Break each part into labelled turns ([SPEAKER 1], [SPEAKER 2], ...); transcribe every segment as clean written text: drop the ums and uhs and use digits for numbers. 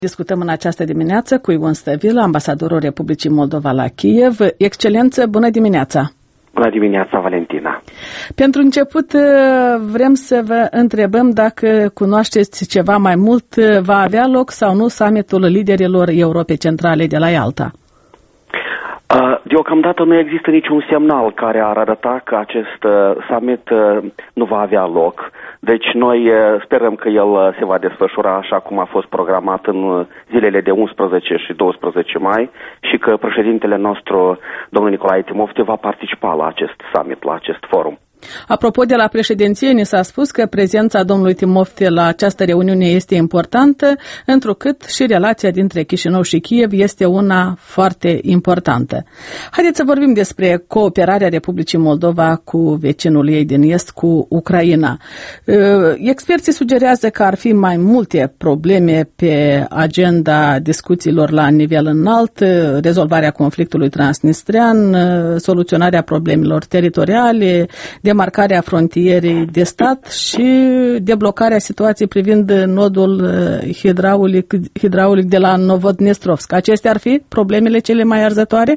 [SPEAKER 1] Discutăm în această dimineață cu Ion Stăvilă, ambasadorul Republicii Moldova la Kiev. Excelență, bună dimineața!
[SPEAKER 2] Bună dimineața, Valentina!
[SPEAKER 1] Pentru început vrem să vă întrebăm dacă cunoașteți ceva mai mult, va avea loc sau nu summitul liderilor Europei Centrale de la Ialta?
[SPEAKER 2] Deocamdată nu există niciun semnal care ar arăta că acest summit nu va avea loc. Deci noi sperăm că el se va desfășura așa cum a fost programat în zilele de 11 și 12 mai și că președintele nostru, domnul Nicolae Timofte, va participa la acest summit, la acest forum.
[SPEAKER 1] Apropo de la președinție, ni s-a spus că prezența domnului Timofte la această reuniune este importantă, întrucât și relația dintre Chișinău și Kiev este una foarte importantă. Haideți să vorbim despre cooperarea Republicii Moldova cu vecinul ei din est, cu Ucraina. Experții sugerează că ar fi mai multe probleme pe agenda discuțiilor la nivel înalt, rezolvarea conflictului transnistrean, soluționarea problemelor teritoriale, demarcarea frontierei de stat și deblocarea situației privind nodul hidraulic de la Novodnestrovsk. Acestea ar fi problemele cele mai arzătoare?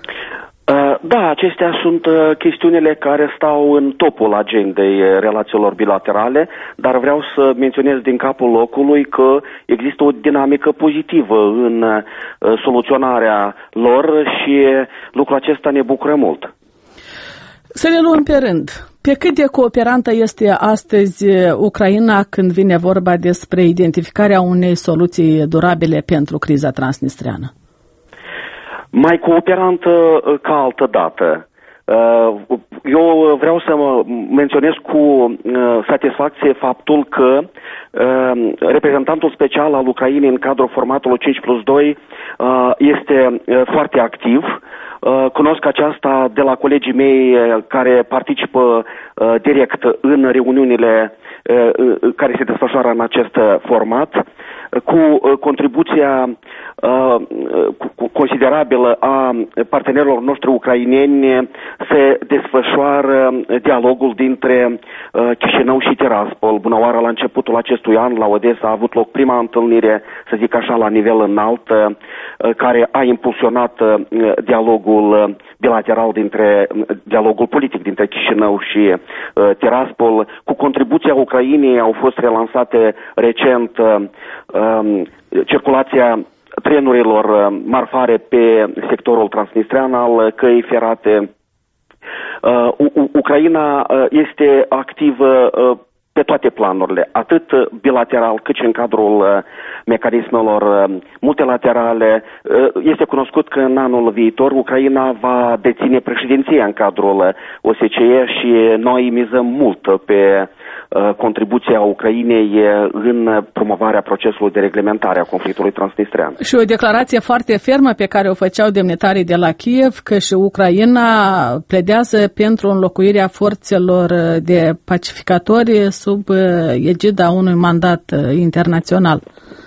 [SPEAKER 2] Da, acestea sunt chestiunile care stau în topul agendei relațiilor bilaterale, dar vreau să menționez din capul locului că există o dinamică pozitivă în soluționarea lor și lucrul acesta ne bucură mult.
[SPEAKER 1] Să le luăm pe rând. Pe cât de cooperantă este astăzi Ucraina când vine vorba despre identificarea unei soluții durabile pentru criza transnistreană?
[SPEAKER 2] Mai cooperantă ca altă dată. Eu vreau să menționez cu satisfacție faptul că reprezentantul special al Ucrainei în cadrul formatului 5+2 este foarte activ. Cunosc aceasta de la colegii mei care participă direct în reuniunile care se desfășoară în acest format, cu contribuția considerabilă a partenerilor noștri ucraineni se desfășoară dialogul dintre Chișinău și Tiraspol. Bună oară, la începutul acestui an, la Odessa, a avut loc prima întâlnire, să zic așa, la nivel înalt, care a impulsionat dialogul bilateral dialogul politic dintre Chișinău și Tiraspol. Cu contribuția Ucrainei au fost relansate recent circulația trenurilor marfare pe sectorul transnistrean al căii ferate. Ucraina este activă pe toate planurile, atât bilateral cât și în cadrul mecanismelor multilaterale. Este cunoscut că în anul viitor Ucraina va deține președinția în cadrul OSCE și noi mizăm mult pe contribuția Ucrainei în promovarea procesului de reglementare a conflictului transnistrean.
[SPEAKER 1] Și o declarație foarte fermă pe care o făceau demnitarii de la Kiev, că și Ucraina pledează pentru înlocuirea forțelor de pacificatori sub egida unui mandat internațional.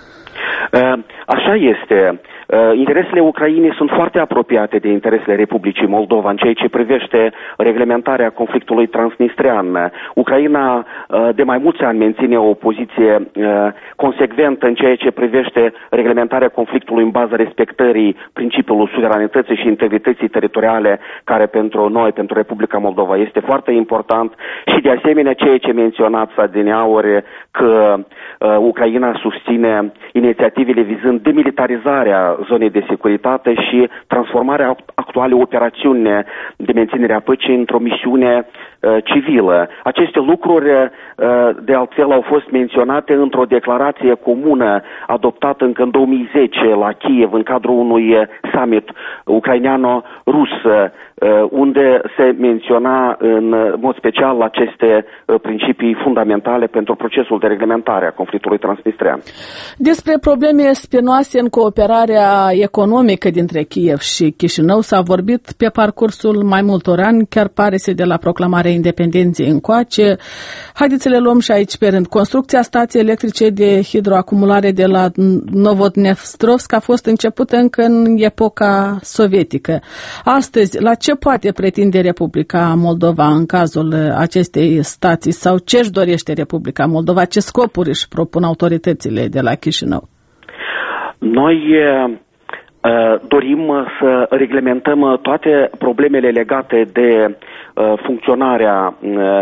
[SPEAKER 2] Așa este. Interesele Ucrainei sunt foarte apropiate de interesele Republicii Moldova în ceea ce privește reglementarea conflictului transnistrean. Ucraina de mai mulți ani menține o poziție consecventă în ceea ce privește reglementarea conflictului în baza respectării principiului suveranității și integrității teritoriale, care pentru noi, pentru Republica Moldova, este foarte important, și de asemenea ceea ce menționați adineauri, că Ucraina susține inițiativele vizând demilitarizarea zonei de securitate și transformarea actualei operațiuni de menținere a păcii într-o misiune civilă. Aceste lucruri, de altfel, au fost menționate într-o declarație comună adoptată încă în 2010 la Kiev, în cadrul unui summit ucraineano-rus, unde se menționa în mod special aceste principii fundamentale pentru procesul de reglementare a conflictului transnistrean.
[SPEAKER 1] Despre probleme spinoase în cooperarea economică dintre Kiev și Chișinău s-a vorbit pe parcursul mai multor ani, chiar pare să de la proclamarea independenței încoace. Haideți să le luăm și aici pe rând. Construcția stației electrice de hidroacumulare de la Novodnestrovsk a fost începută încă în epoca sovietică. Astăzi, la ce poate pretinde Republica Moldova în cazul acestei stații sau ce își dorește Republica Moldova, ce scopuri își propun autoritățile de la Chișinău?
[SPEAKER 2] Noi dorim să reglementăm toate problemele legate de funcționarea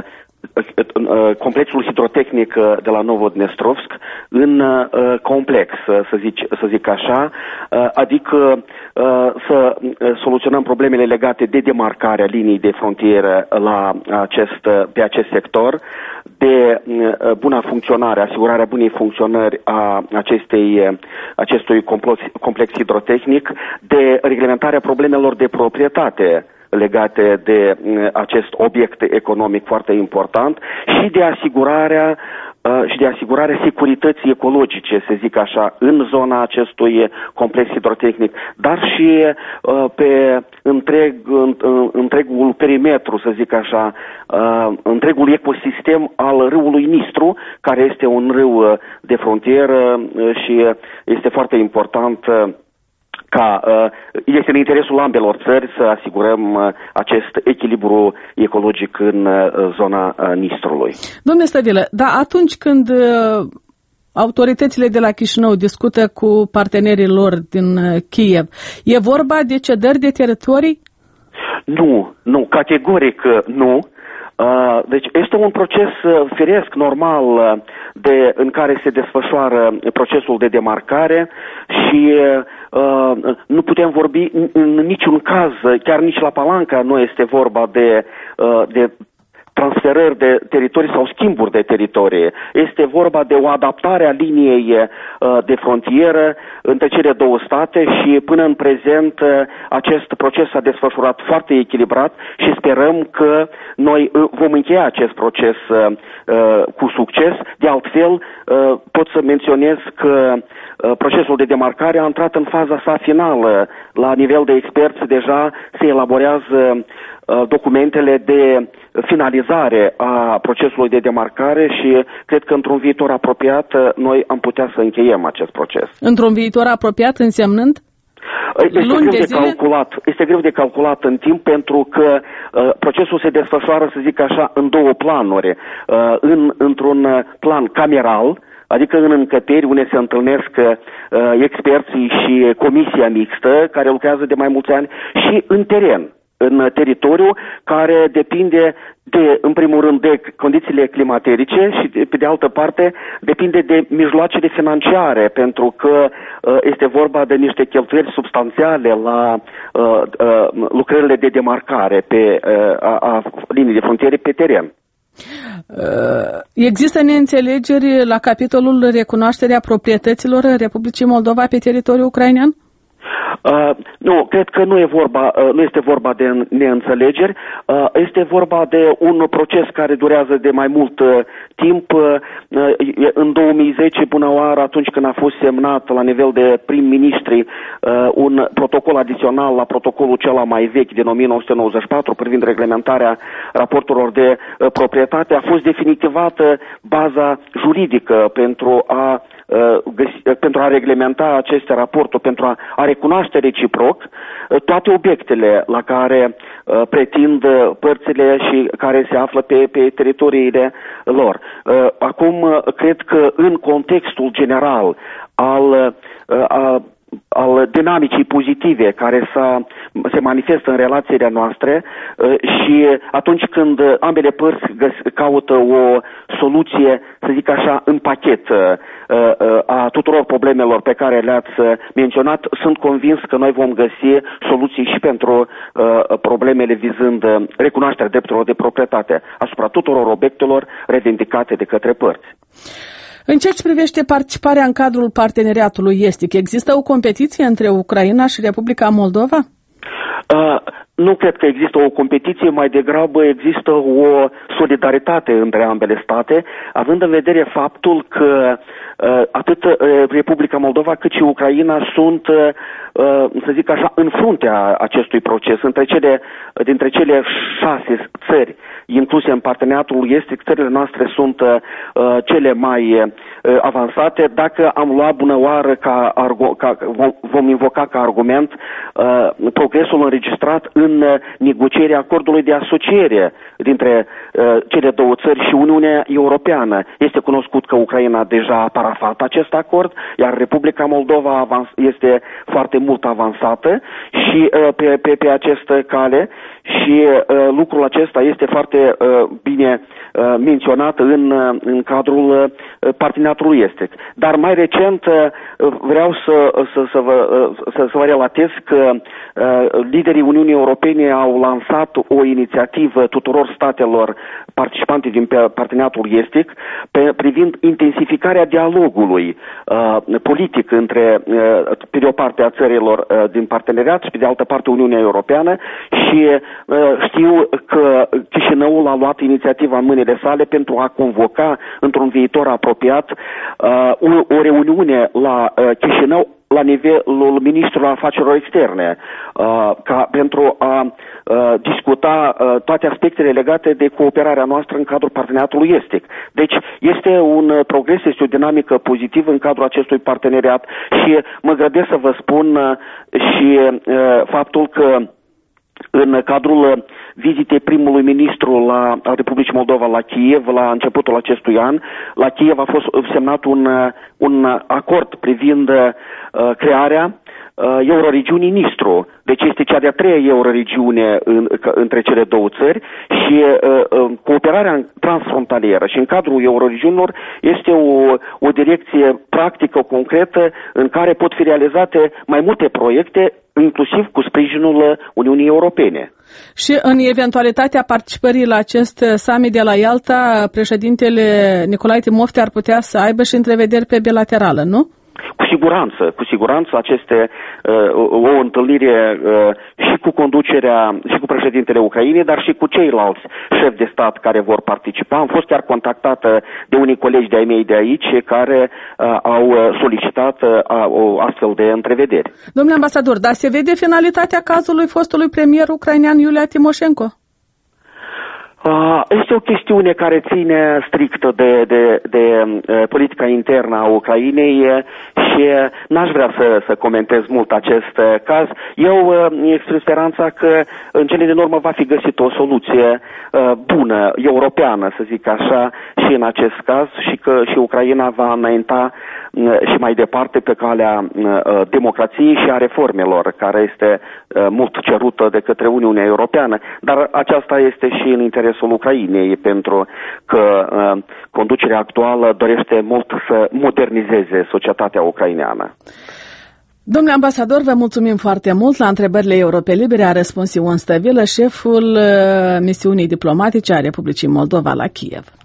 [SPEAKER 2] complexul hidrotehnic de la Novodnestrovsk în complex, să zic așa, adică să soluționăm problemele legate de demarcarea liniei de frontieră pe acest sector, de buna funcționare, asigurarea bunei funcționări a acestui complex hidrotehnic, de reglementarea problemelor de proprietate legate de acest obiect economic foarte important și de asigurarea securității ecologice, să zic așa, în zona acestui complex hidrotehnic, dar și pe întregul perimetru, să zic așa, întregul ecosistem al râului Nistru, care este un râu de frontieră și este foarte important este în interesul ambelor țări să asigurăm acest echilibru ecologic în zona Nistrului.
[SPEAKER 1] Domnule Stăvilă, dar atunci când autoritățile de la Chișinău discută cu partenerii lor din Kiev, e vorba de cedări de teritorii?
[SPEAKER 2] Nu, categoric nu. Deci este un proces firesc, normal, în care se desfășoară procesul de demarcare și nu putem vorbi în niciun caz, chiar nici la Palanca nu este vorba de transferări de teritorii sau schimburi de teritorie. Este vorba de o adaptare a liniei de frontieră între cele două state și până în prezent acest proces s-a desfășurat foarte echilibrat și sperăm că noi vom încheia acest proces cu succes. De altfel, pot să menționez că procesul de demarcare a intrat în faza sa finală. La nivel de experți deja se elaborează documentele de finalizare a procesului de demarcare și cred că într-un viitor apropiat noi am putea să încheiem acest proces.
[SPEAKER 1] Într-un viitor apropiat însemnând?
[SPEAKER 2] Este greu de calculat în timp pentru că procesul se desfășoară, să zic așa, în două planuri. Într-un plan cameral, adică în încăperi unde se întâlnesc experții și comisia mixtă care lucrează de mai mulți ani, și în teren, în teritoriu, care depinde în primul rând, de condițiile climaterice și, pe de altă parte, depinde de mijloacele financiare, pentru că este vorba de niște cheltuieli substanțiale la lucrările de demarcare a linii de frontiere pe teren.
[SPEAKER 1] Există neînțelegeri la capitolul recunoașterea proprietăților Republicii Moldova pe teritoriul ucrainean?
[SPEAKER 2] Nu, cred că nu este vorba de neînțelegeri, este vorba de un proces care durează de mai mult timp. În 2010, până oară, atunci când a fost semnat la nivel de prim-ministri un protocol adițional la protocolul cel mai vechi din 1994 privind reglementarea raporturilor de proprietate, a fost definitivată baza juridică pentru a reglementa aceste raporturi, pentru a recunoaște reciproc toate obiectele la care pretind părțile și care se află pe teritoriile lor. Acum, cred că în contextul general al dinamicii pozitive care se manifestă în relațiile noastre și atunci când ambele părți caută o soluție, să zic așa, în pachet a tuturor problemelor pe care le-ați menționat, sunt convins că noi vom găsi soluții și pentru problemele vizând recunoașterea drepturilor de proprietate asupra tuturor obiectelor revendicate de către părți.
[SPEAKER 1] În ceea ce privește participarea în cadrul parteneriatului estic, există o competiție între Ucraina și Republica Moldova?
[SPEAKER 2] Nu cred că există o competiție, mai degrabă există o solidaritate între ambele state, având în vedere faptul că atât Republica Moldova cât și Ucraina sunt, să zic așa, în fruntea acestui proces. Dintre cele 6 țări incluse în parteneriatul estic, țările noastre sunt cele mai avansate. Dacă am luat bună oară vom invoca ca argument progresul înregistrat în în negocierea acordului de asociere dintre cele două țări și Uniunea Europeană. Este cunoscut că Ucraina deja a parafat acest acord, iar Republica Moldova este foarte mult avansată și pe această cale și lucrul acesta este foarte bine menționat în cadrul parteneriatului estic. Dar mai recent vreau să vă relatez că liderii Uniunii Europene au lansat o inițiativă tuturor statelor participante din parteneriatul estic privind intensificarea dialogului politic între, pe de o parte, a țărilor din parteneriat și pe de altă parte Uniunea Europeană și știu că Chișinăul a luat inițiativa în mâinile sale pentru a convoca într-un viitor apropiat o reuniune la Chișinău la nivelul ministrului afacerilor externe pentru a discuta toate aspectele legate de cooperarea noastră în cadrul parteneriatului estic. Deci este un progres, este o dinamică pozitivă în cadrul acestui parteneriat și mă grăbesc să vă spun și faptul că în cadrul vizitei primului ministru al Republicii Moldova la Kiev la începutul acestui an, la Kiev a fost semnat un acord privind crearea euroregiunii Nistru. Deci este cea de-a treia euroregiune între cele două țări și cooperarea transfrontalieră și în cadrul euroregiunilor este o direcție practică, concretă, în care pot fi realizate mai multe proiecte, inclusiv cu sprijinul Uniunii Europene.
[SPEAKER 1] Și în eventualitatea participării la acest summit de la Ialta, președintele Nicolae Timofte ar putea să aibă și întrevederi pe bilaterală, nu?
[SPEAKER 2] Cu siguranță aceste o întâlnire și cu conducerea, și cu președintele Ucrainei, dar și cu ceilalți șefi de stat care vor participa. Am fost chiar contactată de unii colegi de-ai mei de aici care au solicitat o astfel de întrevederi.
[SPEAKER 1] Domnule ambasador, dar se vede finalitatea cazului fostului premier ucrainean Iulia Timoșenko?
[SPEAKER 2] Este o chestiune care ține strict de politica internă a Ucrainei și n-aș vrea să comentez mult acest caz. Eu exprim speranța că în cele din urmă va fi găsită o soluție bună, europeană, să zic așa, și în acest caz și că și Ucraina va înainta și mai departe pe calea democrației și a reformelor, care este mult cerută de către Uniunea Europeană. Dar aceasta este și în interesul Ucrainei, pentru că conducerea actuală dorește mult să modernizeze societatea ucraineană.
[SPEAKER 1] Domnule ambasador, vă mulțumim foarte mult. La întrebările Europe Libere a răspuns Ion Stăvilă, șeful misiunii diplomatice a Republicii Moldova la Kiev.